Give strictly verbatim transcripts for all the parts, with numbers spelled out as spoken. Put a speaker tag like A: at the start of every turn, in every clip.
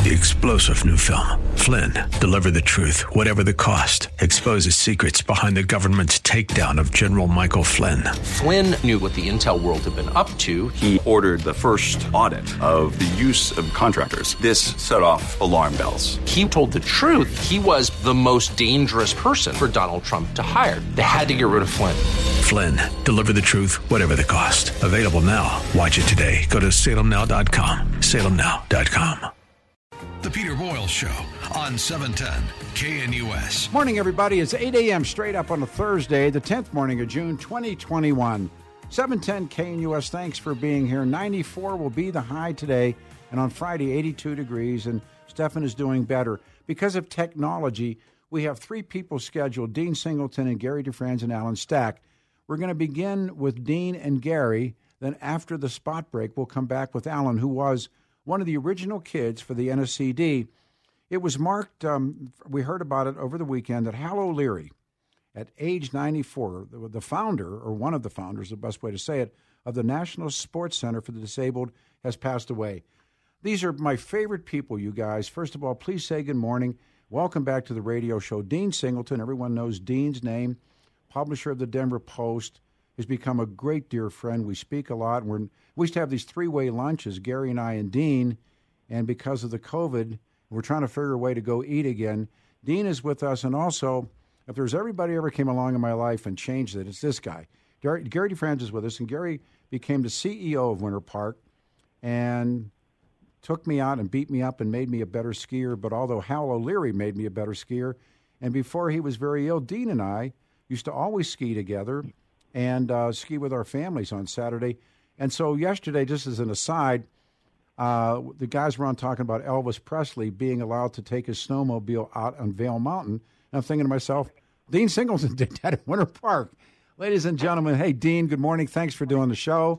A: The explosive new film, Flynn, deliver the truth, whatever the cost, exposes secrets behind the government's takedown of General Michael Flynn.
B: Flynn knew what the intel world had been up to.
C: He ordered the first audit of the use of contractors. This set off alarm bells.
B: He told the truth. He was the most dangerous person for Donald Trump to hire. They had to get rid of Flynn.
A: Flynn, deliver the truth, whatever the cost. Available now. Watch it today. Go to salem now dot com. salem now dot com.
D: The Peter Boyle Show on seven ten K N U S.
E: Morning, everybody. It's eight a.m. straight up on a Thursday, the tenth morning of June, twenty twenty-one. seven ten K N U S, thanks for being here. ninety-four will be the high today, and on Friday, eighty-two degrees, and Stefan is doing better. Because of technology, we have three people scheduled, Dean Singleton and Gary DeFranz and Alan Stack. We're going to begin with Dean and Gary. Then after the spot break, we'll come back with Alan, who was one of the original kids for the N S C D. It was marked, um, we heard about it over the weekend, that Hal O'Leary, at age ninety-four, the, the founder, or one of the founders, the best way to say it, of the National Sports Center for the Disabled, has passed away. These are my favorite people, you guys. First of all, please say good morning. Welcome back to the radio show. Dean Singleton, everyone knows Dean's name, publisher of the Denver Post, has become a great dear friend. We speak a lot. We're, we used to have these three-way lunches, Gary and I and Dean, and because of the COVID, we're trying to figure a way to go eat again. Dean is with us, and also, if there's everybody ever came along in my life and changed it, it's this guy. Gary, Gary DeFranz is with us, and Gary became the C E O of Winter Park and took me out and beat me up and made me a better skier, but although Hal O'Leary made me a better skier, and before he was very ill, Dean and I used to always ski together and uh, ski with our families on Saturday. And so yesterday, just as an aside, uh, the guys were on talking about Elvis Presley being allowed to take his snowmobile out on Vail Mountain. And I'm thinking to myself, Dean Singleton did that at Winter Park. Ladies and gentlemen, hey, Dean, good morning. Thanks for doing the show.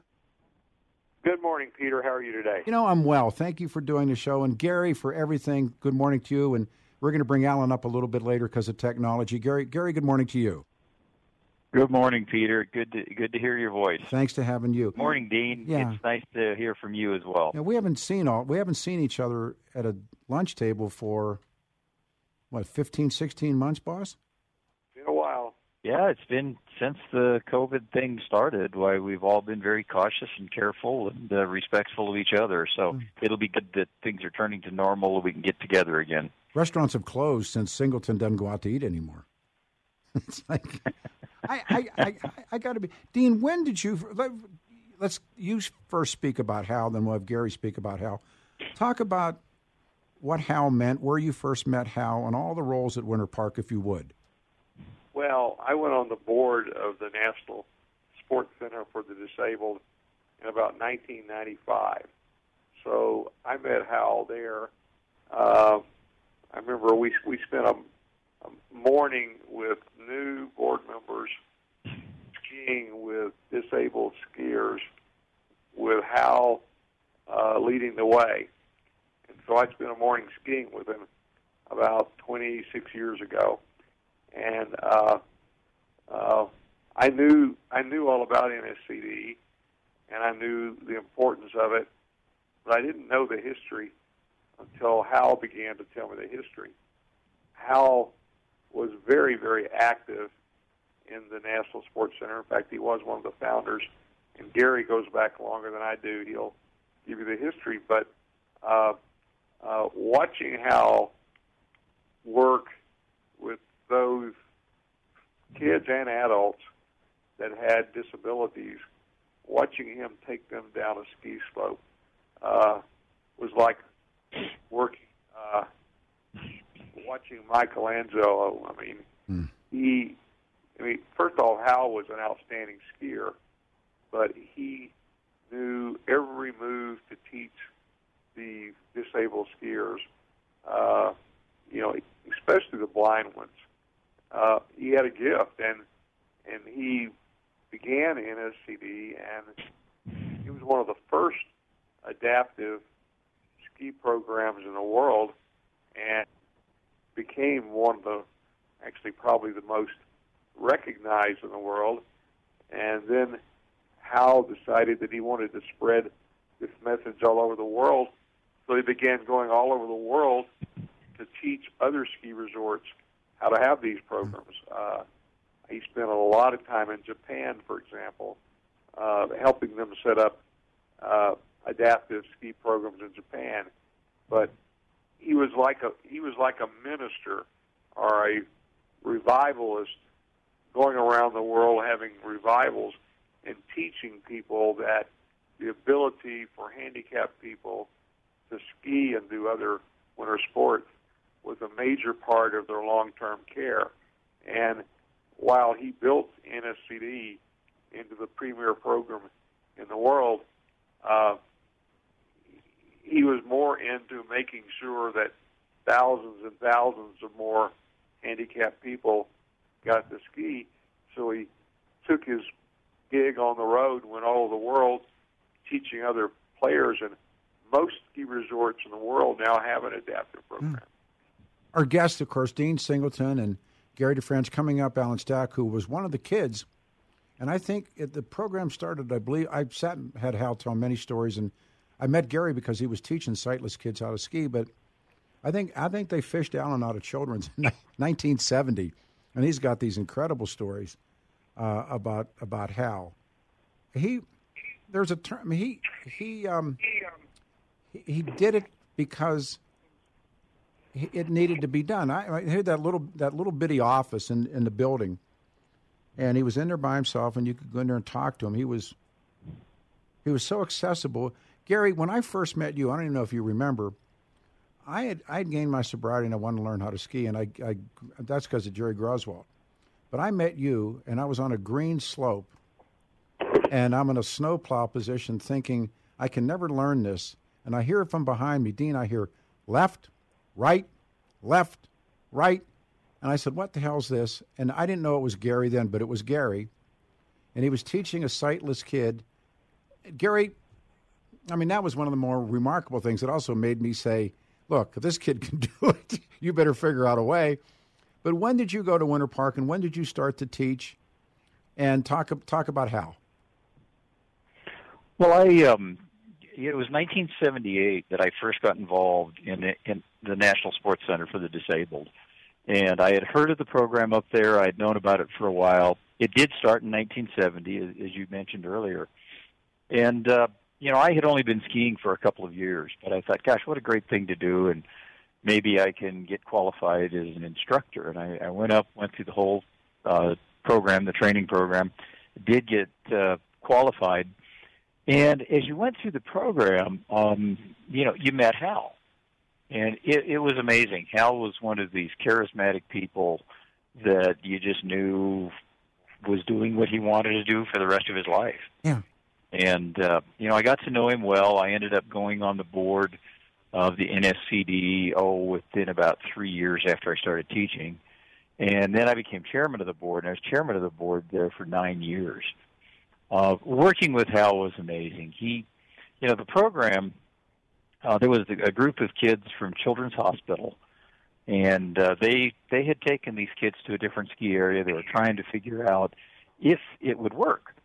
F: Good morning, Peter. How are you today?
E: You know, I'm well. Thank you for doing the show. And Gary, for everything, good morning to you. And we're going to bring Alan up a little bit later because of technology. Gary, Gary, good morning to you.
G: Good morning, Peter. Good to, good to hear your voice.
E: Thanks to having you.
G: Morning, Dean.
E: Yeah.
G: It's nice to hear from you as well.
E: Yeah, we haven't seen all we haven't seen each other at a lunch table for what, fifteen, sixteen months, boss?
F: Been a while.
G: Yeah, it's been since the COVID thing started. Why we've all been very cautious and careful and uh, respectful of each other. So mm. it'll be good that things are turning to normal and we can get together again. Restaurants
E: have closed since Singleton doesn't go out to eat anymore. It's like I, I, I, I got to be Dean. When did you? Let, let's you first speak about Hal, then we'll have Gary speak about Hal. Talk about what Hal meant, where you first met Hal, and all the roles at Winter Park, if you would.
F: Well, I went on the board of the National Sports Center for the Disabled in about nineteen ninety-five. So I met Hal there. Uh, I remember we we spent a morning with new board members skiing with disabled skiers with Hal uh, leading the way. And so I spent a morning skiing with him about twenty-six years ago. And uh, uh, I knew I knew all about N S C D, and I knew the importance of it, but I didn't know the history until Hal began to tell me the history. Hal was very, very active in the National Sports Center. In fact, he was one of the founders. And Gary goes back longer than I do. He'll give you the history. But uh, uh, watching Hal work with those kids and adults that had disabilities, watching him take them down a ski slope uh, was like working uh, watching Michelangelo. I mean, mm. he, I mean, first of all, Hal was an outstanding skier, but he knew every move to teach the disabled skiers, uh, you know, especially the blind ones. Uh, he had a gift, and and he began N S C D, and he was one of the first adaptive ski programs in the world, and became one of the, actually probably the most recognized in the world. And then Hal decided that he wanted to spread this message all over the world, So they began going all over the world to teach other ski resorts how to have these programs. Uh, he spent a lot of time in Japan, for example, uh, helping them set up uh, adaptive ski programs in Japan. But he was like a he was like a minister or a revivalist, going around the world having revivals and teaching people that the ability for handicapped people to ski and do other winter sports was a major part of their long-term care. And while he built N S C D into the premier program in the world, uh, he was more into making sure that thousands and thousands of more handicapped people got to ski. So he took his gig on the road, went all over the world teaching other players, and most ski resorts in the world now have an adaptive program. Mm.
E: Our guests, of course, Dean Singleton and Gary DeFranch, coming up, Alan Stack, who was one of the kids. And I think it, the program started, I believe, I sat and had Hal tell many stories, and I met Gary because he was teaching sightless kids how to ski, but I think I think they fished Alan out of Children's in nineteen seventy, and he's got these incredible stories uh, about about Hal. He there's a term he he um he, he did it because he, it needed to be done. I, I had that little that little bitty office in, in the building, and he was in there by himself, and you could go in there and talk to him. He was he was so accessible. Gary, when I first met you, I don't even know if you remember. I had I had gained my sobriety and I wanted to learn how to ski, and I, I that's because of Jerry Groswald. But I met you, and I was on a green slope, and I'm in a snowplow position thinking, I can never learn this. And I hear it from behind me. Dean, I hear left, right, left, right. And I said, what the hell's this? And I didn't know it was Gary then, but it was Gary. And he was teaching a sightless kid. Gary, I mean, that was one of the more remarkable things. It also made me say, look, if this kid can do it, you better figure out a way. But when did you go to Winter Park, and when did you start to teach? And talk talk about how.
G: Well, I um, it was nineteen seventy-eight that I first got involved in the, in the National Sports Center for the Disabled. And I had heard of the program up there. I had known about it for a while. It did start in nineteen seventy, as, as you mentioned earlier. And, uh, you know, I had only been skiing for a couple of years, but I thought, gosh, what a great thing to do, and maybe I can get qualified as an instructor. And I, I went up, went through the whole uh, program, the training program, did get uh, qualified. And as you went through the program, um, you know, you met Hal. And it, it was amazing. Hal was one of these charismatic people that you just knew was doing what he wanted to do for the rest of his life.
E: Yeah.
G: And, uh, you know, I got to know him well. I ended up going on the board of the N S C D, oh, within about three years after I started teaching. And then I became chairman of the board, and I was chairman of the board there for nine years. Uh, working with Hal was amazing. He, you know, the program, uh, there was a group of kids from Children's Hospital, and uh, they they had taken these kids to a different ski area. They were trying to figure out if it would work.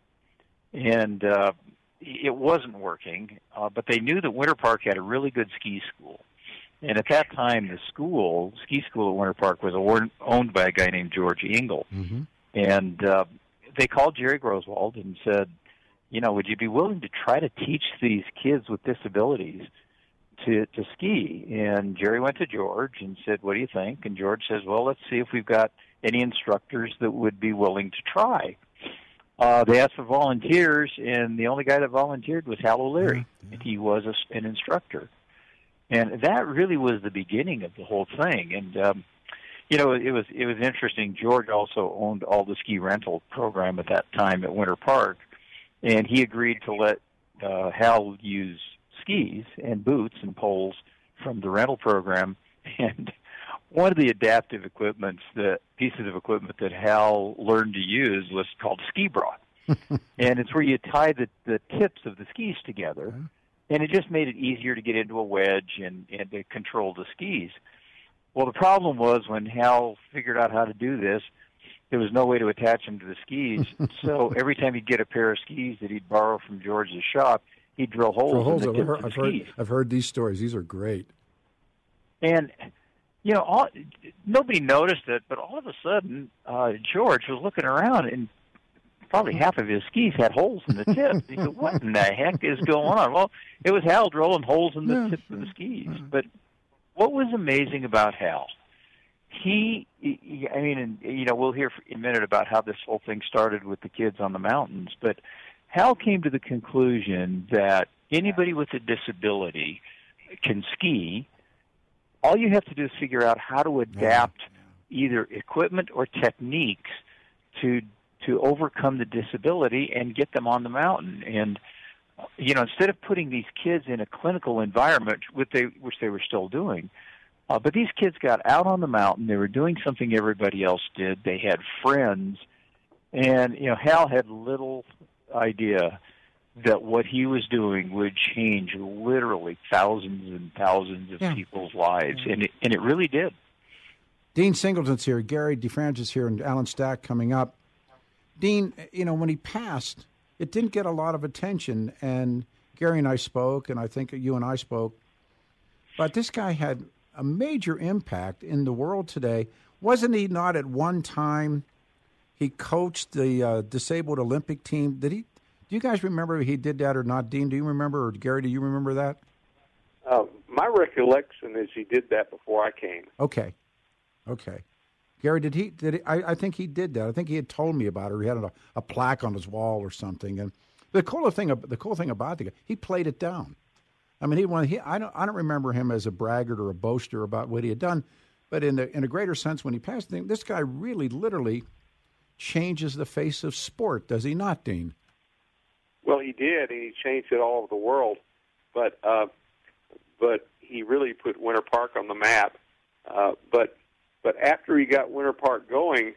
G: And uh, it wasn't working, uh, but they knew that Winter Park had a really good ski school. And at that time, the school, ski school at Winter Park, was owned by a guy named George Engel. Mm-hmm. And uh, they called Jerry Groswald and said, you know, would you be willing to try to teach these kids with disabilities to, to ski? And Jerry went to George and said, what do you think? And George says, well, let's see if we've got any instructors that would be willing to try. Uh, they asked for volunteers, and the only guy that volunteered was Hal O'Leary. Yeah, yeah. He was a, an instructor. And that really was the beginning of the whole thing. And, um, you know, it was it was interesting. George also owned all the ski rental program at that time at Winter Park, and he agreed to let uh, Hal use skis and boots and poles from the rental program. And one of the adaptive equipments, the pieces of equipment that Hal learned to use was called ski bra. And it's where you tie the, the tips of the skis together, and it just made it easier to get into a wedge and, and to control the skis. Well, the problem was when Hal figured out how to do this, there was no way to attach them to the skis. So every time he'd get a pair of skis that he'd borrow from George's shop, he'd drill holes,
E: drill holes.
G: in the
E: I've, heard,
G: of
E: I've,
G: the
E: heard,
G: skis.
E: I've heard these stories. These are great.
G: And, you know, all, nobody noticed it, but all of a sudden, uh, George was looking around, and probably half of his skis had holes in the tips. He said, what in the heck is going on? Well, it was Hal drilling holes in the
E: yeah.
G: tips of the skis. But what was amazing about Hal, he, he, I mean, and, you know, we'll hear in a minute about how this whole thing started with the kids on the mountains, but Hal came to the conclusion that anybody with a disability can ski. All you have to do is figure out how to adapt either equipment or techniques to to overcome the disability and get them on the mountain. And, you know, instead of putting these kids in a clinical environment, which they, which they were still doing, uh, but these kids got out on the mountain. They were doing something everybody else did. They had friends. And, you know, Hal had little idea that what he was doing would change literally thousands and thousands of
E: yeah.
G: people's lives. And it, and it really did.
E: Dean Singleton's here. Gary DeFrancis here, and Alan Stack coming up. Dean, you know, when he passed, it didn't get a lot of attention, and Gary and I spoke, and I think you and I spoke, but this guy had a major impact in the world today. Wasn't he not at one time he coached the uh, disabled Olympic team? Did he? Do you guys remember if he did that or not, Dean? Do you remember, or Gary, do you remember that?
F: Uh, my recollection is he did that before I came.
E: Okay, okay. Gary, did he? Did he, I, I think he did that. I think he had told me about it. Or he had a, a plaque on his wall or something. And the cool thing, the cool thing about the guy, he played it down. I mean, he, won, he I don't, I don't remember him as a braggart or a boaster about what he had done. But in the, in a greater sense, when he passed, this guy really, literally changes the face of sport, does he not, Dean?
F: Well, he did, and he changed it all over the world. But uh, but he really put Winter Park on the map. Uh, but but after he got Winter Park going,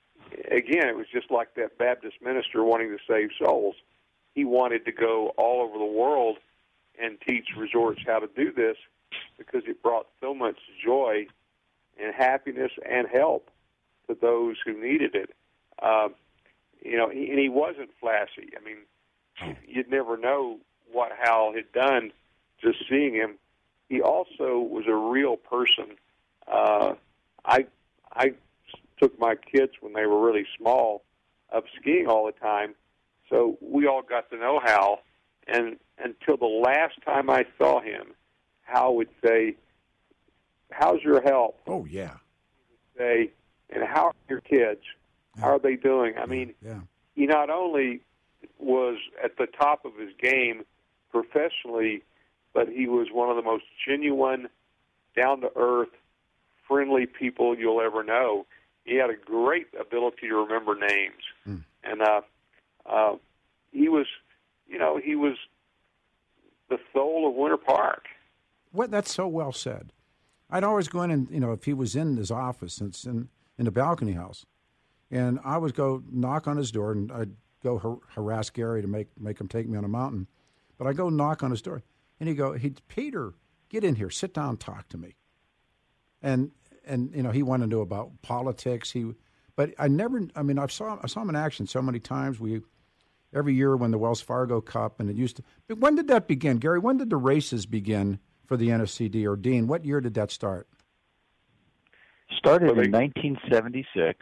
F: again, it was just like that Baptist minister wanting to save souls. He wanted to go all over the world and teach resorts how to do this because it brought so much joy and happiness and help to those who needed it. Uh, you know, he, and he wasn't flashy. I mean, you'd never know what Hal had done just seeing him. He also was a real person. Uh, I I took my kids when they were really small up skiing all the time, so we all got to know Hal. And until the last time I saw him, Hal would say, "How's your health?"
E: Oh yeah.
F: Say, "And how are your kids? How are they doing?" I mean,
E: yeah.
F: he not only was at the top of his game professionally, but he was one of the most genuine, down-to-earth, friendly people you'll ever know. He had a great ability to remember names. Mm. And uh, uh, he was, you know, he was the soul of Winter Park.
E: Well, that's so well said. I'd always go in and, you know, if he was in his office, it's in, in the balcony house, and I would go knock on his door, and I'd go har- harass Gary to make make him take me on a mountain. But I go knock on his door, and he'd go, he'd, Peter, get in here, sit down, talk to me. And, and you know, he wanted to know about politics. He, But I never, I mean, I saw, I saw him in action so many times. We Every year when the Wells Fargo Cup, and it used to, but when did that begin, Gary? When did the races begin for the N S C D, or Dean, what year did that start?
G: Started in nineteen seventy-six.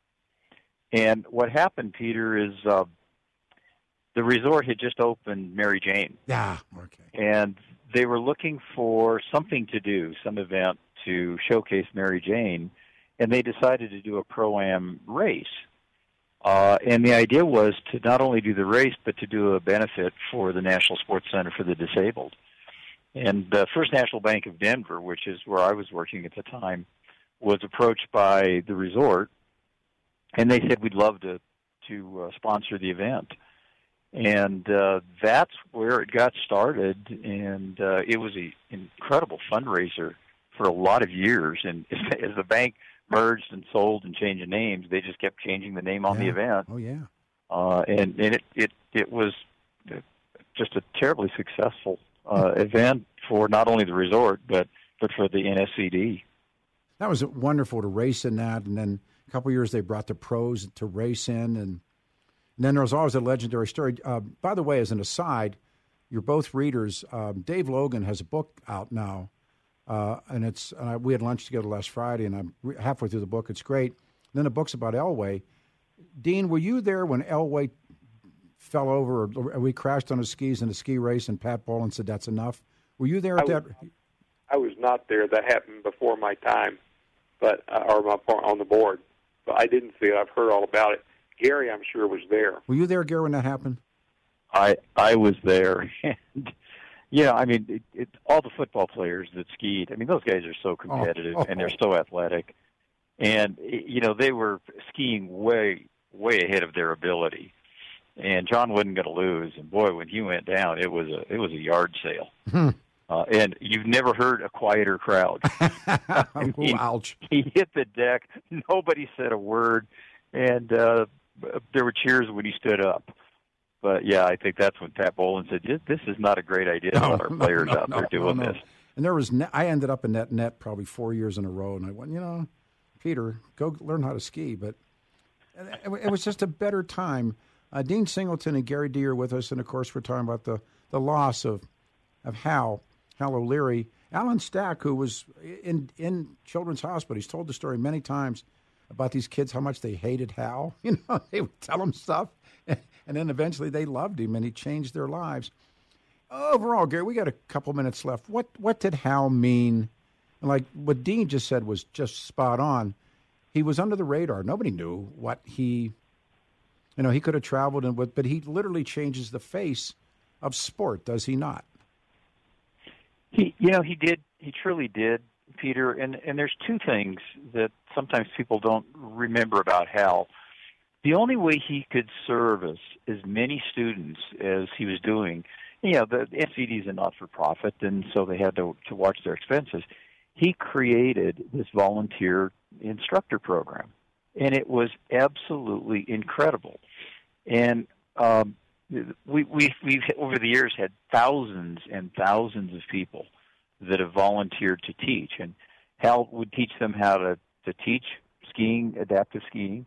G: And what happened, Peter, is uh, the resort had just opened Mary Jane.
E: Yeah, okay.
G: And they were looking for something to do, some event to showcase Mary Jane, and they decided to do a Pro-Am race. Uh, and the idea was to not only do the race, but to do a benefit for the National Sports Center for the Disabled. And the First National Bank of Denver, which is where I was working at the time, was approached by the resort, and they said, we'd love to, to uh, sponsor the event. And uh, that's where it got started, and uh, it was an incredible fundraiser for a lot of years. And as the bank merged and sold and changed names, they just kept changing the name on
E: yeah.
G: the event.
E: Oh, yeah.
G: Uh, and and it, it, it was just a terribly successful uh, event for not only the resort, but, but for the N S C D.
E: That was wonderful to race in that. And then a couple of years they brought the pros to race in. And, and then there was always a legendary story. Uh, by the way, as an aside, you're both readers. Um, Dave Logan has a book out now, uh, and it's uh, we had lunch together last Friday, and I'm re- halfway through the book. It's great. And then the book's about Elway. Dean, were you there when Elway fell over, or we crashed on his skis in a ski race, and Pat Bowlen said that's enough? Were you there at
F: I
E: that?
F: Was, I was not there. That happened before my time, but uh, or my on the board. But I didn't see it. I've heard all about it. Gary, I'm sure, was there.
E: Were you there, Gary, when that happened?
G: I I was there, and yeah, I mean, it, it, all the football players that skied. I mean, those guys are so competitive,
E: oh, oh,
G: and they're so athletic, and you know they were skiing way way ahead of their ability. And John wasn't going to lose. And boy, when he went down, it was a it was a yard sale.
E: Hmm.
G: Uh, and you've never heard a quieter crowd. I mean,
E: Ooh, ouch!
G: He hit the deck. Nobody said a word, and uh, there were cheers when he stood up. But yeah, I think that's when Pat Bowlen said, "This is not a great idea to
E: No,
G: let our
E: no,
G: players
E: no,
G: out
E: no,
G: there doing
E: no, no.
G: this."
E: And there was, ne- I ended up in that net probably four years in a row, and I went, you know, Peter, go learn how to ski. But it, it was just a better time. Uh, Dean Singleton and Gary D are with us, and of course we're talking about the, the loss of of Hal, Hal O'Leary. Alan Stack, who was in in Children's Hospital, he's told the story many times about these kids, how much they hated Hal. You know, they would tell him stuff, and then eventually they loved him, and he changed their lives. Overall, Gary, we got a couple minutes left. What what did Hal mean? And like what Dean just said was just spot on. He was under the radar. Nobody knew what he, you know, he could have traveled, and but he literally changes the face of sport, does he not?
G: He, you know, he did. He truly did, Peter. And and there's two things that sometimes people don't remember about Hal. The only way he could service as many students as he was doing, you know, the N C D is a not-for-profit, and so they had to to watch their expenses. He created this volunteer instructor program, and it was absolutely incredible. And um, we, we, we've, over the years, had thousands and thousands of people that have volunteered to teach. And Hal would teach them how to, to teach skiing, adaptive skiing,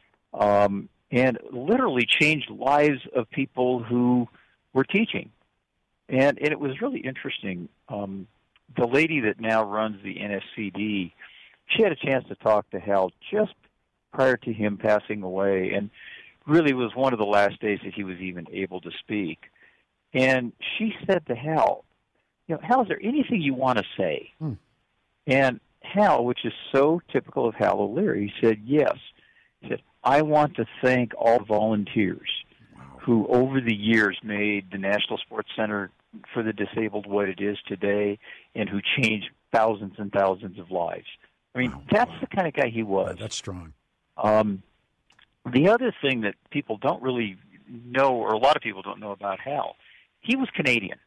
G: um, and literally changed lives of people who were teaching. And, and it was really interesting. Um, the lady that now runs the N S C D, she had a chance to talk to Hal just prior to him passing away, and really was one of the last days that he was even able to speak. And she said to Hal, you know, Hal, is there anything you want to say? Hmm. And Hal, which is so typical of Hal O'Leary, said yes. He said, I want to thank all volunteers wow. who over the years made the National Sports Center for the Disabled what it is today, and who changed thousands and thousands of lives. I mean, wow, that's wow. the kind of guy he was.
E: Yeah, that's strong.
G: Um, the other thing that people don't really know, or a lot of people don't know about Hal, he was Canadian.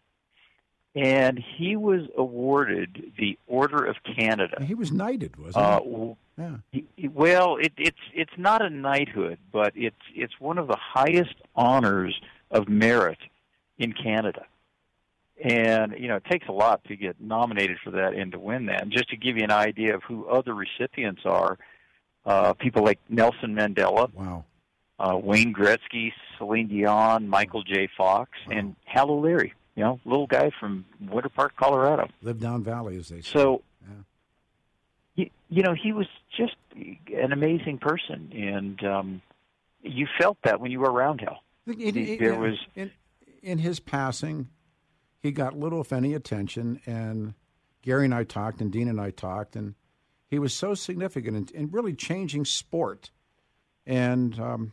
G: And he was awarded the Order of Canada.
E: He was knighted, wasn't
G: uh,
E: he? Yeah.
G: He, well, it, it's it's not a knighthood, but it's it's one of the highest honors of merit in Canada. And, you know, it takes a lot to get nominated for that and to win that. And just to give you an idea of who other recipients are, uh, people like Nelson Mandela,
E: wow,
G: uh, Wayne Gretzky, Celine Dion, Michael J. Fox, wow. and Hal O'Leary, you know, little guy from Winter Park, Colorado.
E: Lived down valley, as they say.
G: So,
E: yeah.
G: you, you know, he was just an amazing person, and um, you felt that when you were around Hal.
E: It, it,
G: there
E: it,
G: was
E: in, in his passing, he got little, if any, attention, and Gary and I talked, and Dean and I talked, and he was so significant in, in really changing sport. And, um,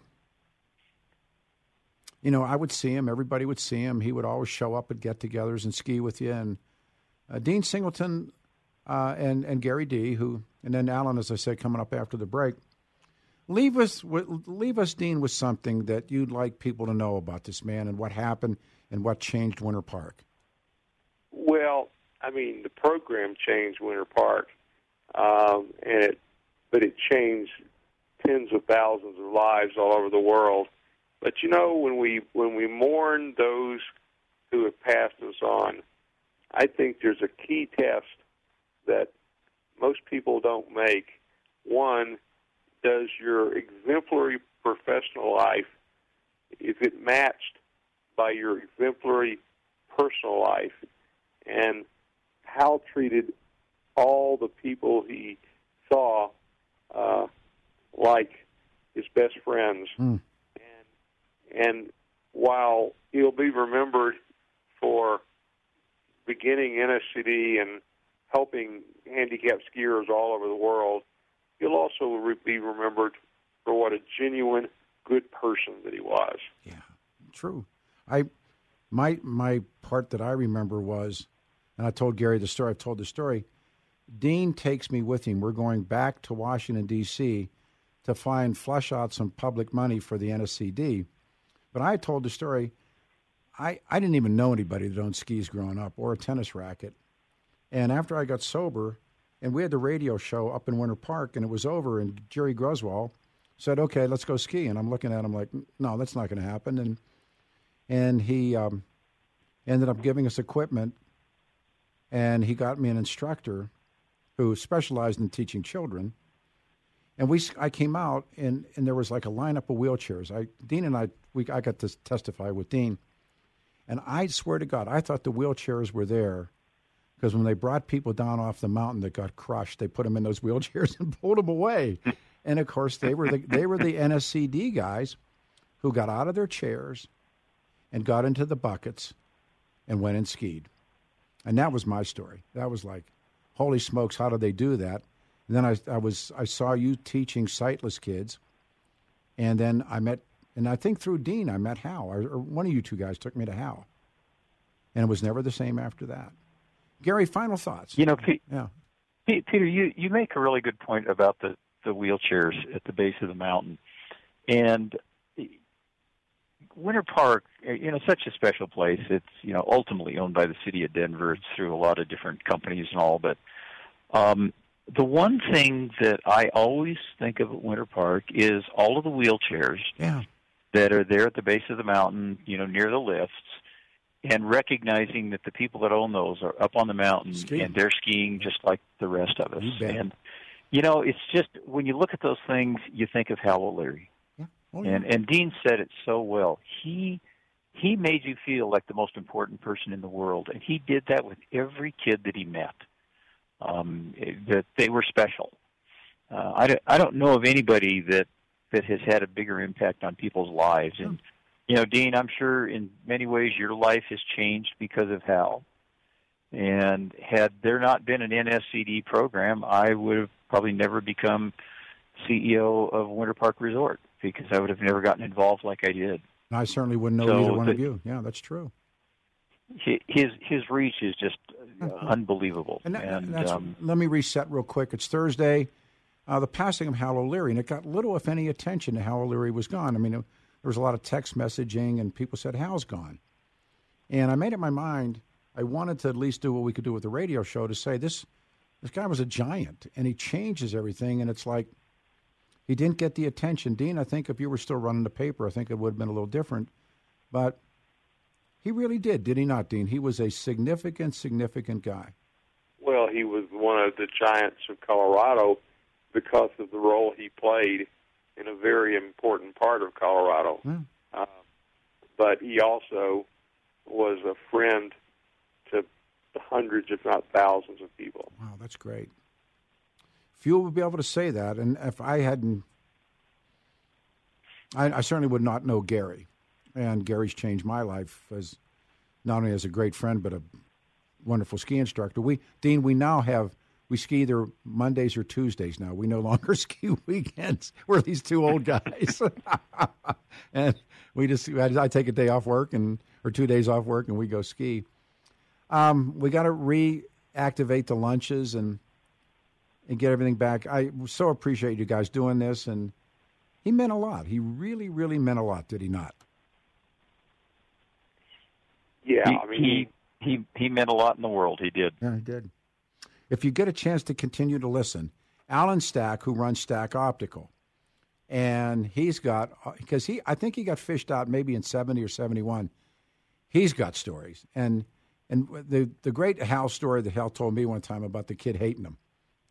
E: you know, I would see him. Everybody would see him. He would always show up at get-togethers and ski with you. And uh, Dean Singleton uh, and, and Gary D., who, and then Alan, as I said, coming up after the break, leave us, leave us, Dean, with something that you'd like people to know about this man and what happened and what changed Winter Park.
F: Well, I mean, the program changed Winter Park, um, and it, but it changed tens of thousands of lives all over the world. But you know, when we when we mourn those who have passed us on, I think there's a key test that most people don't make. One, does your exemplary professional life, is it matched by your exemplary personal life, and Hal treated all the people he saw uh, like his best friends.
E: Mm.
F: And, and while he'll be remembered for beginning N S C D and helping handicapped skiers all over the world, he'll also re- be remembered for what a genuine good person that he was.
E: Yeah, true. I my my part that I remember was, and I told Gary the story. I've told the story. Dean takes me with him. We're going back to Washington, D C to find, flush out some public money for the N S C D. But I told the story. I, I didn't even know anybody that owned skis growing up or a tennis racket. And after I got sober, and we had the radio show up in Winter Park, and it was over, and Jerry Groswell said, okay, let's go ski. And I'm looking at him like, no, that's not going to happen. And and he um, ended up giving us equipment, and he got me an instructor who specialized in teaching children. And we, I came out, and, and there was like a lineup of wheelchairs. I, Dean and I, we, I got to testify with Dean. And I swear to God, I thought the wheelchairs were there because when they brought people down off the mountain that got crushed, they put them in those wheelchairs and pulled them away. And, of course, they were the, they were the N S C D guys who got out of their chairs and got into the buckets and went and skied. And that was my story. That was like, holy smokes, how did they do that? And then I, I was I saw you teaching sightless kids, and then I met, and I think through Dean I met Hal, or, or one of you two guys took me to Hal, and it was never the same after that. Gary, final thoughts?
G: You know, Pete,
E: yeah.
G: Pete, Peter, you, you make a really good point about the, the wheelchairs at the base of the mountain, and Winter Park, you know, such a special place. It's, you know, ultimately owned by the city of Denver. It's through a lot of different companies and all, but um, the one thing that I always think of at Winter Park is all of the wheelchairs
E: yeah.
G: that are there at the base of the mountain, you know, near the lifts, and recognizing that the people that own those are up on the mountain
E: Skiing.
G: and they're skiing just like the rest of us.
E: You bet.
G: And, you know, it's just, when you look at those things, you think of Hal O'Leary.
E: Yeah. Oh, yeah.
G: And and Dean said it so well. He he made you feel like the most important person in the world, and he did that with every kid that he met. Um, that they were special. Uh, I don't, I don't know of anybody that that has had a bigger impact on people's lives. And you know, Dean, I'm sure in many ways your life has changed because of Hal. And had there not been an N S C D program, I would have probably never become C E O of Winter Park Resort, because I would have never gotten involved like I did.
E: I certainly wouldn't know
G: so
E: either one
G: the,
E: of you. Yeah, that's true.
G: His his reach is just unbelievable.
E: And, that,
G: and
E: that's,
G: um,
E: let me reset real quick. It's Thursday, uh, the passing of Hal O'Leary, and it got little, if any, attention to Hal O'Leary was gone. I mean, it, there was a lot of text messaging, and people said, Hal's gone. And I made up my mind, I wanted to at least do what we could do with the radio show to say this this guy was a giant, and he changes everything, and it's like he didn't get the attention. Dean, I think if you were still running the paper, I think it would have been a little different. But he really did, did he not, Dean? He was a significant, significant guy.
F: Well, he was one of the giants of Colorado because of the role he played in a very important part of Colorado.
E: Yeah.
F: Uh, but he also was a friend to hundreds, if not thousands, of people.
E: Wow, that's great. Few would be able to say that, and if I hadn't, I, I certainly would not know Gary. And Gary's changed my life as not only as a great friend, but a wonderful ski instructor. We, Dean, we now have, we ski either Mondays or Tuesdays now. We no longer ski weekends. We're these two old guys. And we just, I take a day off work and or two days off work and we go ski. Um, we got to reactivate the lunches and and get everything back. I so appreciate you guys doing this, and he meant a lot. He really, really meant a lot, did he not?
F: Yeah,
G: he,
F: I mean,
G: he he he meant a lot in the world. He did.
E: Yeah, he did. If you get a chance to continue to listen, Alan Stack, who runs Stack Optical, and he's got because he I think he got fished out maybe in seventy or seventy-one. He's got stories, and and the the great Hal story that Hal told me one time about the kid hating him.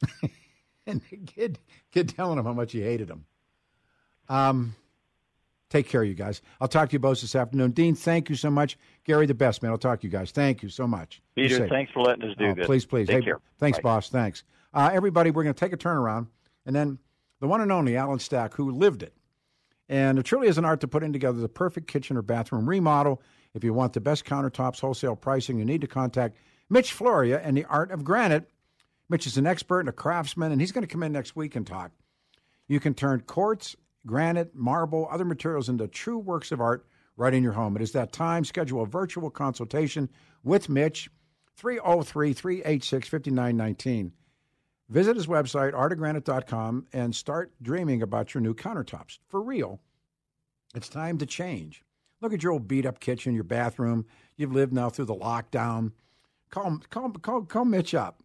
E: And the kid, kid telling him how much he hated him. Um, Take care, you guys. I'll talk to you both this afternoon. Dean, thank you so much. Gary, the best, man. I'll talk to you guys. Thank you so much.
G: Peter, thanks for letting us do
E: oh,
G: this.
E: Please, please.
G: Take
E: hey,
G: care.
E: Thanks,
G: Bye.
E: boss. Thanks. Uh, everybody, we're going to take a turnaround, and then the one and only Alan Stack, who lived it. And it truly is an art to putting together the perfect kitchen or bathroom remodel. If you want the best countertops, wholesale pricing, you need to contact Mitch Floria and the Art of Granite. Mitch is an expert and a craftsman, and he's going to come in next week and talk. You can turn quartz, granite, marble, other materials into true works of art right in your home. It is that time. Schedule a virtual consultation with Mitch, three oh three, three eight six, five nine one nine. Visit his website, art of granite dot com, and start dreaming about your new countertops. For real, it's time to change. Look at your old beat-up kitchen, your bathroom. You've lived now through the lockdown. Call, call, call, call Mitch up.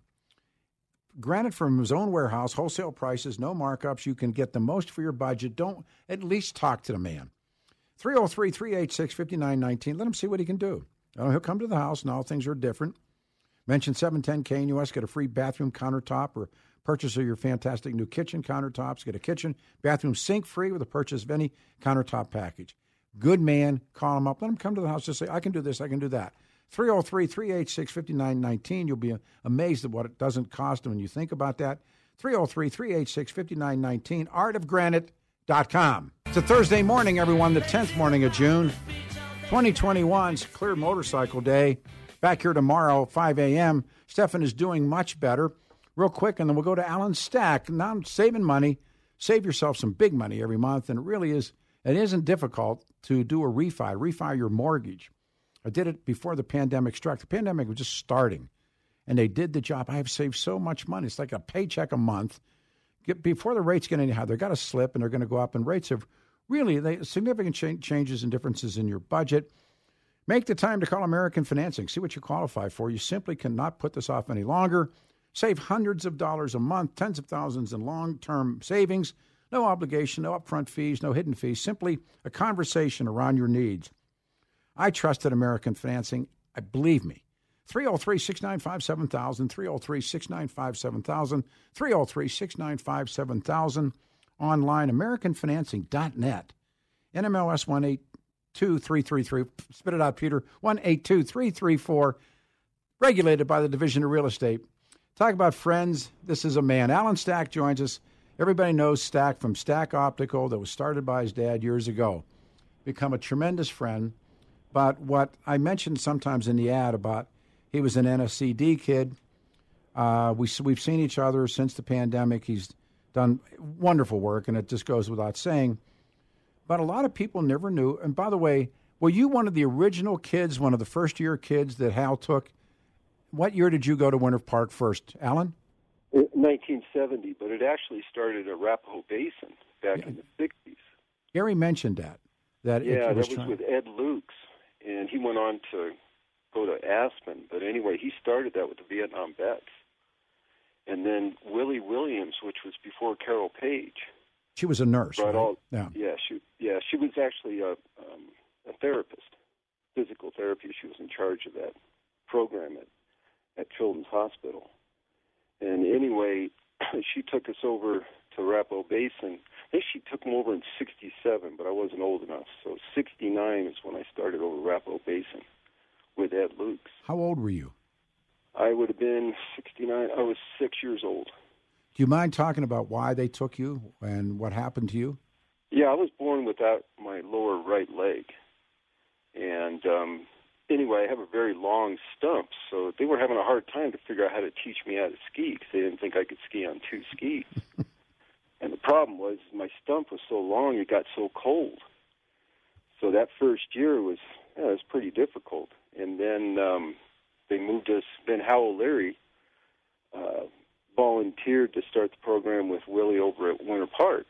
E: Granted, from his own warehouse, wholesale prices, no markups. You can get the most for your budget. Don't at least talk to the man. three oh three, three eight six, five nine one nine. Let him see what he can do. Oh, he'll come to the house, and all things are different. Mention seven ten K N U S, get a free bathroom countertop or purchase of your fantastic new kitchen countertops. Get a kitchen, bathroom sink free with a purchase of any countertop package. Good man, call him up. Let him come to the house. Just say, I can do this, I can do that. three oh three, three eight six, five nine one nine. You'll be amazed at what it doesn't cost when you think about that. three oh three, three eight six, five nine one nine, art of granite dot com. It's a Thursday morning, everyone, the tenth morning of June, twenty twenty-one's Clear Motorcycle Day. Back here tomorrow, five a.m. Stefan is doing much better. Real quick, and then we'll go to Alan Stack. Now I'm saving money. Save yourself some big money every month, and it really is, it isn't difficult to do a refi, refi your mortgage. I did it before the pandemic struck. The pandemic was just starting, and they did the job. I have saved so much money. It's like a paycheck a month. Get, before the rates get any higher, they've got to slip, and they're going to go up, and rates have really they, significant cha- changes and differences in your budget. Make the time to call American Financing. See what you qualify for. You simply cannot put this off any longer. Save hundreds of dollars a month, tens of thousands in long-term savings. No obligation, no upfront fees, no hidden fees. Simply a conversation around your needs. I trusted American Financing. I believe me. three oh three, six nine five, seven thousand, three oh three, six nine five, seven thousand, three oh three, six nine five, seven thousand. Online, american financing dot net. N M L S one eight two three three three. Spit it out, Peter. one eight two three three four. Regulated by the Division of Real Estate. Talk about friends. This is a man. Alan Stack joins us. Everybody knows Stack from Stack Optical that was started by his dad years ago. Become a tremendous friend. But what I mentioned sometimes in the ad about he was an N S C D kid. Uh, we, we've seen each other since the pandemic. He's done wonderful work, and it just goes without saying. But a lot of people never knew. And by the way, were you one of the original kids, one of the first-year kids that Hal took? What year did you go to Winter Park first, Alan?
H: nineteen seventy, but it actually started at Arapahoe Basin back yeah. in the sixties.
E: Gary mentioned that. that
H: yeah,
E: it was
H: that was
E: trying...
H: with Ed Lukes, and he went on to go to Aspen. But anyway, he started that with the Vietnam vets. And then Willie Williams, which was before Carol Page.
E: She was a nurse, right?
H: All,
E: yeah.
H: Yeah, she, yeah, she was actually a, um, a therapist, physical therapy. She was in charge of that program at, at Children's Hospital. And anyway, she took us over to Arapahoe Basin. I think she took them over in sixty-seven, but I wasn't old enough. So sixty-nine is when I started over Arapahoe Basin with Ed Lukes.
E: How old were you?
H: I would have been sixty-nine. I was six years old.
E: Do you mind talking about why they took you and what happened to you?
H: Yeah, I was born without my lower right leg. And um, anyway, I have a very long stump, so they were having a hard time to figure out how to teach me how to ski because they didn't think I could ski on two skis. And the problem was my stump was so long, it got so cold. So that first year was, yeah, it was pretty difficult. And then um, they moved us, then Hal O'Leary uh, volunteered to start the program with Willie over at Winter Park.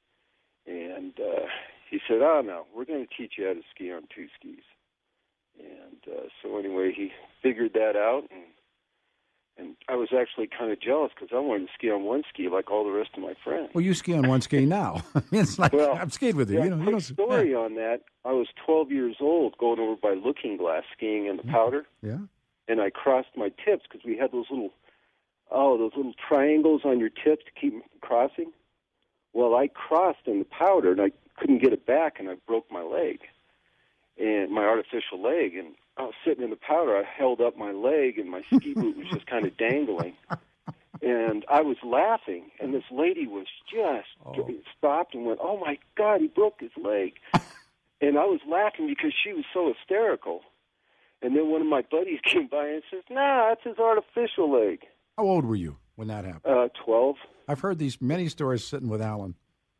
H: And uh, he said, ah, no, we're going to teach you how to ski on two skis. And uh, so anyway, he figured that out, and and I was actually kind of jealous because I wanted to ski on one ski like all the rest of my friends.
E: Well, you ski on one ski now. It's like
H: well,
E: I've skied with you.
H: Yeah,
E: you know,
H: quick
E: you know,
H: story
E: yeah.
H: on that. I was twelve years old going over by Looking Glass skiing in the Powder.
E: Yeah.
H: And I crossed my tips because we had those little, oh, those little triangles on your tips to keep crossing. Well, I crossed in the Powder, and I couldn't get it back, and I broke my leg, and my artificial leg. And I was sitting in the powder. I held up my leg, and my ski boot was just kind of dangling. And I was laughing, and this lady was just oh. stopped and went, "Oh, my God, he broke his leg." And I was laughing because she was so hysterical. And then one of my buddies came by and says, "Nah, that's his artificial leg."
E: How old were you when that happened?
H: Uh, twelve.
E: I've heard these many stories sitting with Alan.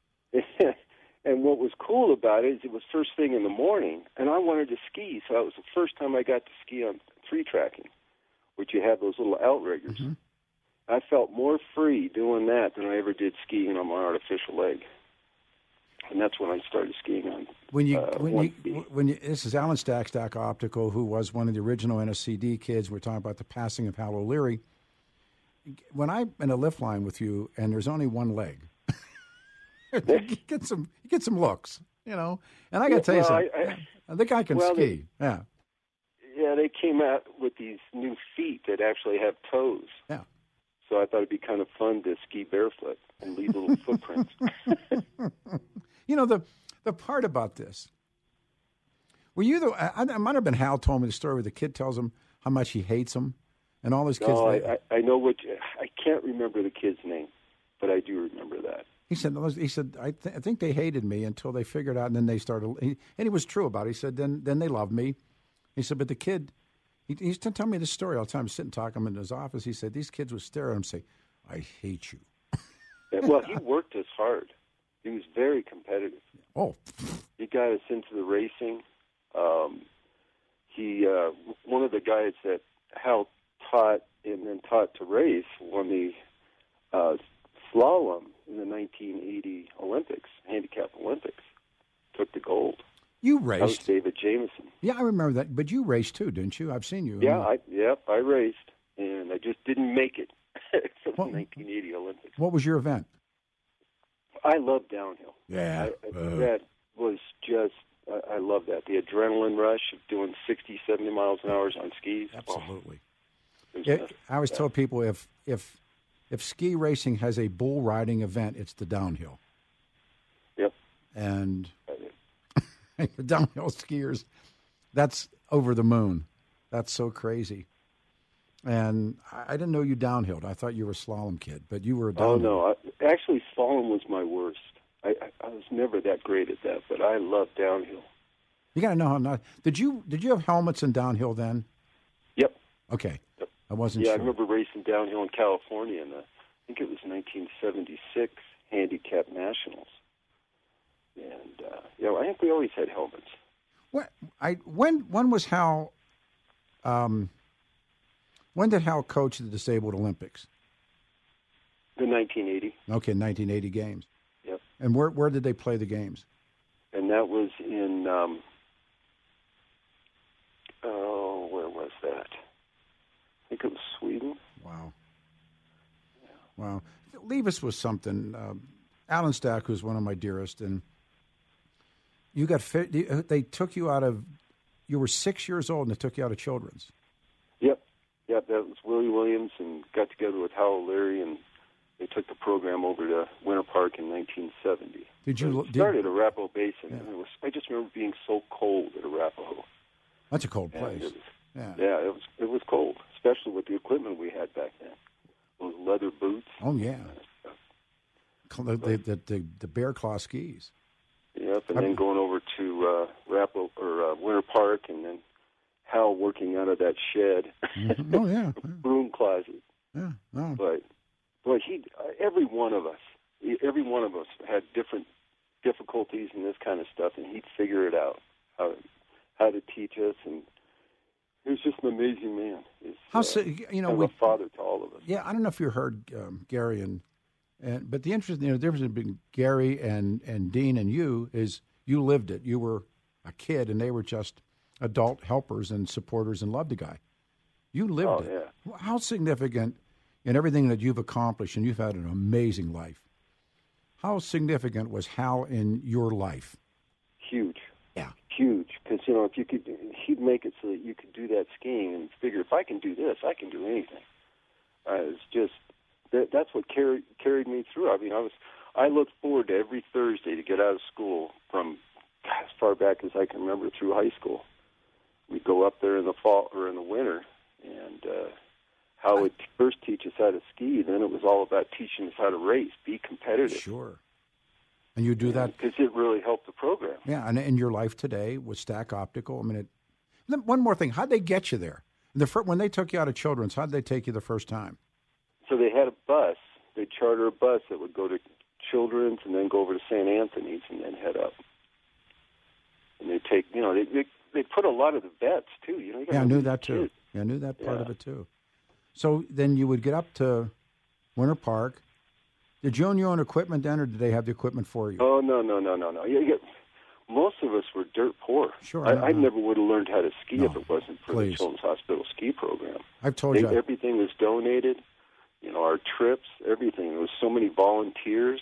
H: And what was cool about it is it was first thing in the morning, and I wanted to ski, so it was the first time I got to ski on three tracking, which you have those little outriggers. Mm-hmm. I felt more free doing that than I ever did skiing on my artificial leg. And that's when I started skiing on.
E: When you,
H: uh,
E: when you, when you, this is Alan Stack, Stack Optical, who was one of the original N S C D kids. We're talking about the passing of Hal O'Leary. When I'm in a lift line with you, and there's only one leg, you get some, you get some looks, you know. And I got to tell you
H: well,
E: something.
H: I, I,
E: I think I can
H: well,
E: ski.
H: They,
E: yeah.
H: Yeah, they came out with these new feet that actually have toes.
E: Yeah.
H: So I thought it'd be kind of fun to ski barefoot and leave little footprints.
E: You know, the the part about this, were you the, I, I might have been Hal told me the story where the kid tells him how much he hates him, and all his kids.
H: No, I, I, I know what, I can't remember the kid's name, but I do remember that.
E: He said, he said, I, th- I think they hated me until they figured out, and then they started, he, and he was true about it. He said, then then they loved me. He said, but the kid, he, he used to tell me this story all the time. Sitting talking in his office, he said, these kids would stare at him and say, "I hate you."
H: Well, he worked as hard. He was very competitive.
E: Oh.
H: He got us into the racing. Um, he, uh, one of the guys that Hal taught and then taught to race won the uh, slalom in the nineteen eighty Olympics, handicap Olympics. Took the gold.
E: You raced.
H: That was David Jameson.
E: Yeah, I remember that. But you raced too, didn't you? I've seen you.
H: Yeah, I, yep, I raced, and I just didn't make it for
E: what,
H: the nineteen eighty Olympics.
E: What was your event?
H: I love downhill.
E: Yeah.
H: I,
E: uh,
H: that was just, I, I love that. The adrenaline rush of doing sixty, seventy miles an hour on skis.
E: Absolutely.
H: Oh,
E: it, I always tell people if, if, if ski racing has a bull riding event, it's the downhill.
H: Yep.
E: And the downhill skiers, that's over the moon. That's so crazy. And I didn't know you downhilled. I thought you were a slalom kid, but you were a downhill.
H: Oh, no. I, actually, slalom was my worst. I, I, I was never that great at that, but I love downhill.
E: You got to know how not. Did you Did you have helmets in downhill then?
H: Yep.
E: Okay.
H: Yep.
E: I wasn't
H: yeah,
E: sure.
H: I remember racing downhill in California in the, I think it was nineteen seventy-six Handicap Nationals. And, uh, yeah, I think we always had helmets.
E: What, I, when, when was Hal... Um, When did Hal coach the Disabled Olympics?
H: The nineteen eighty.
E: Okay, nineteen eighty games.
H: Yep.
E: And where where did they play the games?
H: And that was in, um, oh, where was that? I think it was Sweden.
E: Wow. Yeah. Wow. Leave us with something. Uh, Alan Stack, who's one of my dearest, and you got fit, they took you out of, you were six years old and they took you out of Children's.
H: Yep. Yeah, that was Willie Williams, and got together with Hal O'Leary, and they took the program over to Winter Park in nineteen seventy.
E: Did you
H: so it
E: did,
H: started at Arapahoe Basin,
E: yeah.
H: and it was, I just remember being so cold at Arapahoe.
E: That's a cold place.
H: It was,
E: yeah,
H: yeah, it was it was cold, especially with the equipment we had back then. Those leather boots.
E: Oh yeah, the the, the, the, the bear claw skis.
H: Yep, and I, then going over to uh, Arapahoe or uh, Winter Park, and then Hal working out of that shed.
E: Mm-hmm. Oh yeah,
H: broom closet.
E: Yeah, no.
H: But boy, he every one of us, every one of us had different difficulties and this kind of stuff, and he'd figure it out how how to teach us, and he was just an amazing man. He's,
E: how
H: uh,
E: so, you know,
H: kind of
E: with,
H: a father to all of us.
E: Yeah, I don't know if you heard um, Gary and and but the interesting, you know, the difference between Gary and and Dean and you is you lived it. You were a kid, and they were just adult helpers and supporters and loved the guy. You lived
H: oh,
E: it.
H: Yeah.
E: How significant in everything that you've accomplished, and you've had an amazing life, how significant was Hal in your life?
H: Huge.
E: Yeah.
H: Huge. Because, you know, if you could, he'd make it so that you could do that skiing and figure, if I can do this, I can do anything. Uh, it's just, that, that's what carried carried me through. I mean, I was I look forward to every Thursday to get out of school from as far back as I can remember through high school. We'd go up there in the fall or in the winter, and uh, Hal would first teach us how to ski. Then it was all about teaching us how to race, be competitive.
E: Sure. And you do and, that
H: because it really helped the program.
E: Yeah, and in your life today with Stack Optical, I mean, it, one more thing: how'd they get you there? The first, when they took you out of Children's, how'd they take you the first time?
H: So they had a bus. They'd charter a bus that would go to Children's and then go over to Saint Anthony's and then head up. And they take, you know, they they, they put a lot of the vets too. You know, you
E: yeah, I knew that too. Yeah, I knew that part
H: yeah.
E: of it too. So then you would get up to Winter Park. Did you own your own equipment then, or did they have the equipment for you?
H: Oh no, no, no, no, no. You get, most of us were dirt poor.
E: Sure,
H: I,
E: no,
H: I
E: no.
H: never would have learned how to ski
E: no,
H: if it wasn't for
E: please.
H: the Children's Hospital ski program.
E: I've told
H: they,
E: you.
H: Everything was donated. You know, our trips, everything. There was so many volunteers.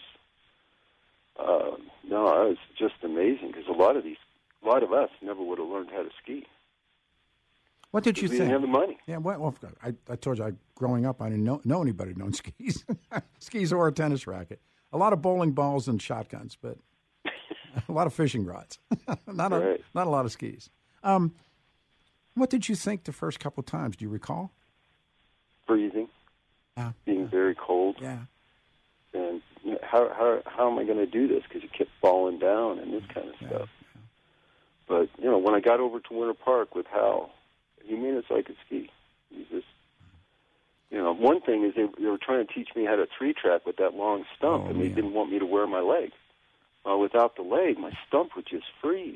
H: Uh, no, it was just amazing because a lot of these, a lot of us never would have learned how to ski.
E: What did you
H: we
E: think?
H: Didn't have the money.
E: Yeah, well, well I, I told you, I, growing up, I didn't know, know anybody who owned skis, skis or a tennis racket. A lot of bowling balls and shotguns, but a lot of fishing rods. not a
H: right.
E: not a lot of skis. Um, what did you think the first couple of times? Do you recall?
H: Freezing,
E: yeah.
H: being
E: yeah.
H: very cold.
E: Yeah.
H: And you know, how how how am I going to do this? Because you kept falling down and this kind of
E: yeah.
H: stuff.
E: Yeah.
H: But you know, when I got over to Winter Park with Hal, he made it so I could ski. He just, you know, one thing is they, they were trying to teach me how to three track with that long stump,
E: oh,
H: and they
E: man.
H: didn't want me to wear my leg. Uh, without the leg, my stump would just freeze.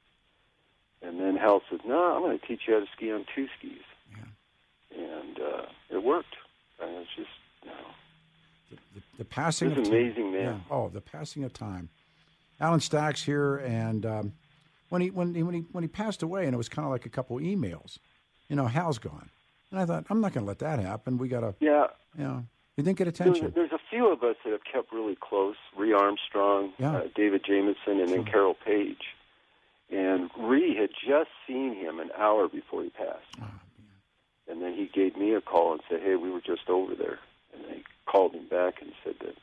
H: And then Hal said, "No, I'm going to teach you how to ski on two skis." Yeah. And uh, it worked. And it's just, you know,
E: the, the, the passing.
H: This
E: of
H: amazing
E: time.
H: man.
E: Yeah. Oh, the passing of time. Alan Stack's here, and um, when he when he when he when he passed away, and it was kind of like a couple emails. You know, Hal's gone. And I thought, I'm not going to let that happen. We got to,
H: yeah.
E: you know, he didn't get attention.
H: There's, there's a few of us that have kept really close. Ree Armstrong,
E: yeah.
H: uh, David Jamieson, and
E: sure.
H: then Carol Page. And Ree had just seen him an hour before he passed.
E: Oh,
H: and then he gave me a call and said, hey, we were just over there. And I called him back and said that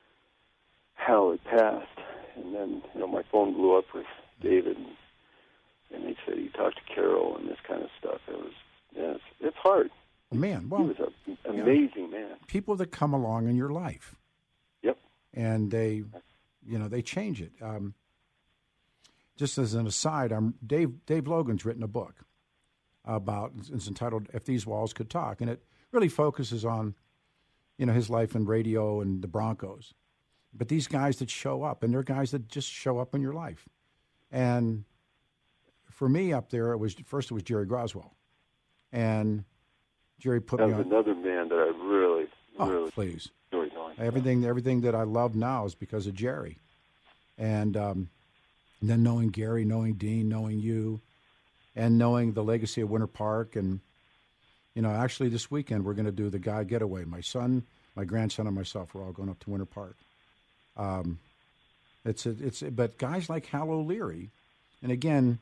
H: Hal had passed. And then, you know, my phone blew up with David, and, and they said he talked to Carol and this kind of stuff. It was, yeah, it's, it's hard.
E: Man, well,
H: he was an amazing
E: yeah.
H: man.
E: People that come along in your life.
H: Yep.
E: And they, you know, they change it. Um, just as an aside, I'm Dave. Dave Logan's written a book about. It's entitled "If These Walls Could Talk," and it really focuses on, you know, his life in radio and the Broncos. But these guys that show up, and they're guys that just show up in your life. And for me up there, it was first it was Jerry Groswell, and Jerry put
H: that
E: me
H: was
E: on.
H: Another man that I really,
E: oh,
H: really
E: please.
H: enjoyed knowing.
E: Everything, everything that I love now is because of Jerry, and, um, and then knowing Gary, knowing Dean, knowing you, and knowing the legacy of Winter Park, and you know, actually this weekend we're going to do the Guy Getaway. My son, my grandson, and myself, we're all going up to Winter Park. Um, it's a, it's a, but guys like Hal O'Leary, and again,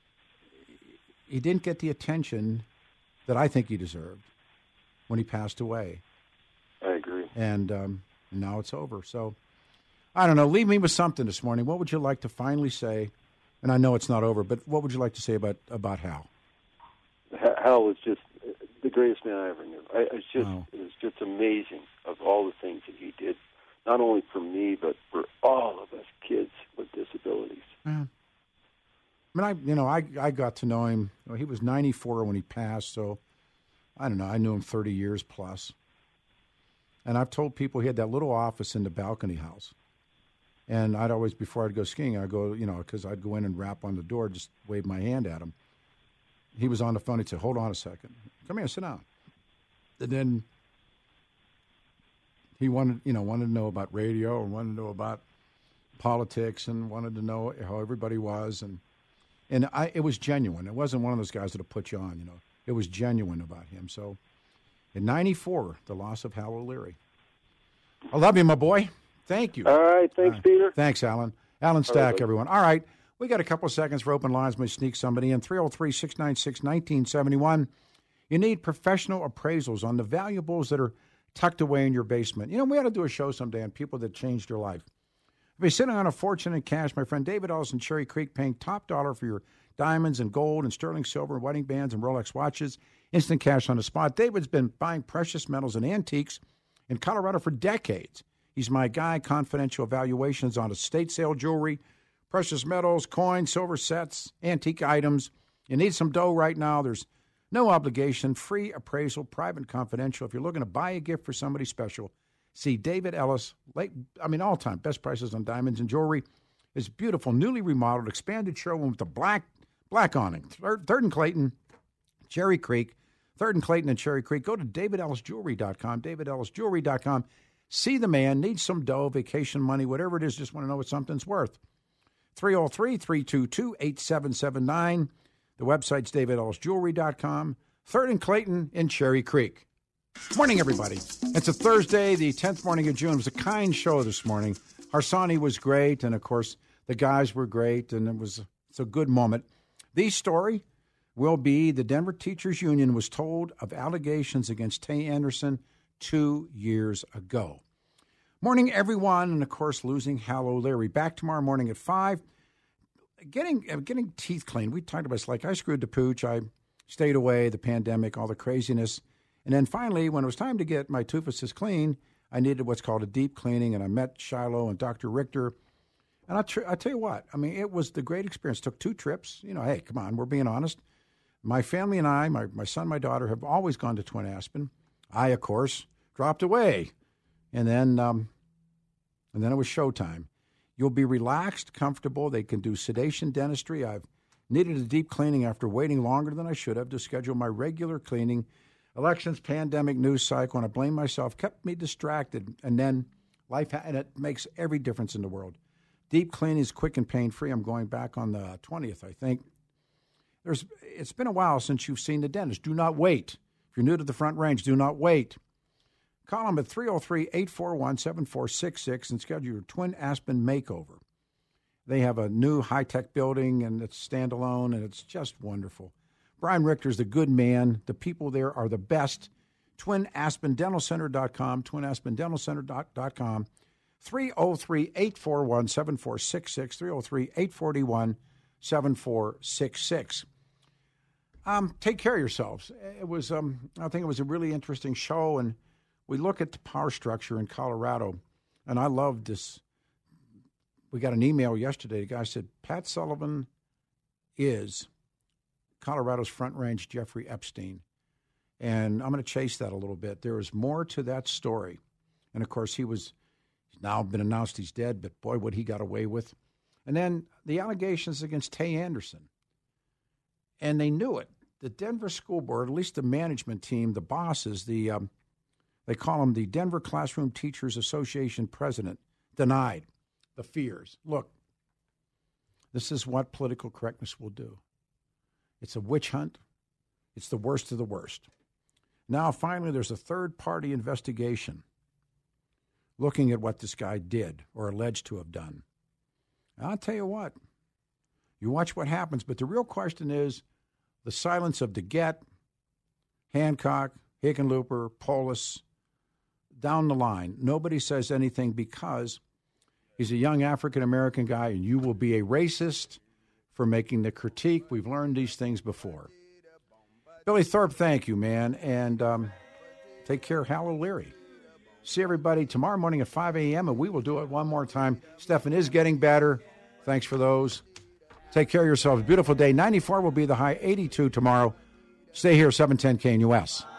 E: he didn't get the attention that I think he deserved when he passed away.
H: I agree.
E: And um, now it's over. So, I don't know. Leave me with something this morning. What would you like to finally say? And I know it's not over, but what would you like to say about, about Hal?
H: Hal was just the greatest man I ever knew. I, it's just,
E: wow.
H: It was just amazing of all the things that he did, not only for me, but for all of us kids with disabilities.
E: Yeah. I mean, I you know, I I got to know him. He was ninety-four when he passed, so I don't know. I knew him thirty years plus. And I've told people he had that little office in the balcony house. And I'd always, before I'd go skiing, I'd go, you know, because I'd go in and rap on the door, just wave my hand at him. He was on the phone. He'd say, hold on a second. Come here, sit down. And then he wanted, you know, wanted to know about radio and wanted to know about politics and wanted to know how everybody was. And and I, it was genuine. It wasn't one of those guys that'll put you on, you know. It was genuine about him. So in ninety-four, the loss of Hal O'Leary. I love you, my boy. Thank you.
H: All right. Thanks,
E: uh,
H: Peter.
E: Thanks, Alan. Alan Stack,
H: right,
E: everyone. All right. We got a couple of seconds for open lines. We sneak somebody in. three oh three, six nine six, one nine seven one. You need professional appraisals on the valuables that are tucked away in your basement. You know, we ought to do a show someday on people that changed your life. If you're sitting on a fortune in cash, my friend David Ellis in Cherry Creek paying top dollar for your diamonds and gold and sterling silver, wedding bands and Rolex watches, instant cash on the spot. David's been buying precious metals and antiques in Colorado for decades. He's my guy. Confidential evaluations on estate sale jewelry, precious metals, coins, silver sets, antique items. You need some dough right now. There's no obligation, free appraisal, private confidential. If you're looking to buy a gift for somebody special, see David Ellis, late, I mean, all-time best prices on diamonds and jewelry. His beautiful, newly remodeled, expanded showroom with the black black awning. Third, Third and Clayton, Cherry Creek. Third and Clayton and Cherry Creek. Go to david ellis jewelry dot com, david ellis jewelry dot com. See the man, need some dough, vacation money, whatever it is, just want to know what something's worth. three oh three, three two two, eight seven seven nine. The website's david ellis jewelry dot com. Third and Clayton in Cherry Creek. Morning, everybody. It's a Thursday, the tenth morning of June. It was a kind show this morning. Harsani was great, and, of course, the guys were great, and it was it's a good moment. The story will be the Denver Teachers Union was told of allegations against Tay Anderson two years ago. Morning, everyone, and, of course, losing Hal O'Leary. Back tomorrow morning at five. Getting getting teeth cleaned. We talked about it's like I screwed the pooch. I stayed away, the pandemic, all the craziness. And then finally, when it was time to get my toothpaste clean, I needed what's called a deep cleaning, and I met Shiloh and Doctor Richter. And I'll, tr- I'll tell you what, I mean, it was the great experience. Took two trips. You know, hey, come on, we're being honest. My family and I, my, my son, my daughter, have always gone to Twin Aspen. I, of course, dropped away. And then, um, and then it was showtime. You'll be relaxed, comfortable. They can do sedation dentistry. I've needed a deep cleaning after waiting longer than I should have to schedule my regular cleaning. Elections, pandemic, news cycle, and I blame myself, kept me distracted. And then life, ha- and it makes every difference in the world. Deep cleaning is quick and pain-free. I'm going back on the twentieth, I think. There's, it's been a while since you've seen the dentist. Do not wait. If you're new to the Front Range, do not wait. Call them at three oh three, eight four one, seven four six six and schedule your Twin Aspen makeover. They have a new high-tech building, and it's standalone, and it's just wonderful. Brian Richter's the good man. The people there are the best. twin aspen dental center dot com, twin aspen dental center dot com, three oh three, eight four one, seven four six six, three oh three, eight four one, seven four six six. Um, take care of yourselves. It was, um, I think it was a really interesting show, and we look at the power structure in Colorado, and I love this. We got an email yesterday. The guy said, Pat Sullivan is Colorado's Front Range Jeffrey Epstein. And I'm going to chase that a little bit. There is more to that story. And, of course, he was he's now been announced he's dead, but, boy, what he got away with. And then the allegations against Tay Anderson. And they knew it. The Denver School Board, at least the management team, the bosses, the um, they call him the Denver Classroom Teachers Association president, denied the fears. Look, this is what political correctness will do. It's a witch hunt. It's the worst of the worst. Now, finally, there's a third-party investigation looking at what this guy did or alleged to have done. I'll tell you what. You watch what happens, but the real question is the silence of DeGette, Hancock, Hickenlooper, Polis, down the line. Nobody says anything because he's a young African-American guy, and you will be a racist for making the critique. We've learned these things before. Billy Thorpe, thank you, man, and um, take care of Hal O'Leary. See everybody tomorrow morning at five a.m., and we will do it one more time. Stefan is getting better. Thanks for those. Take care of yourselves. Beautiful day. ninety-four will be the high, eighty-two tomorrow. Stay here, seven ten K N U S.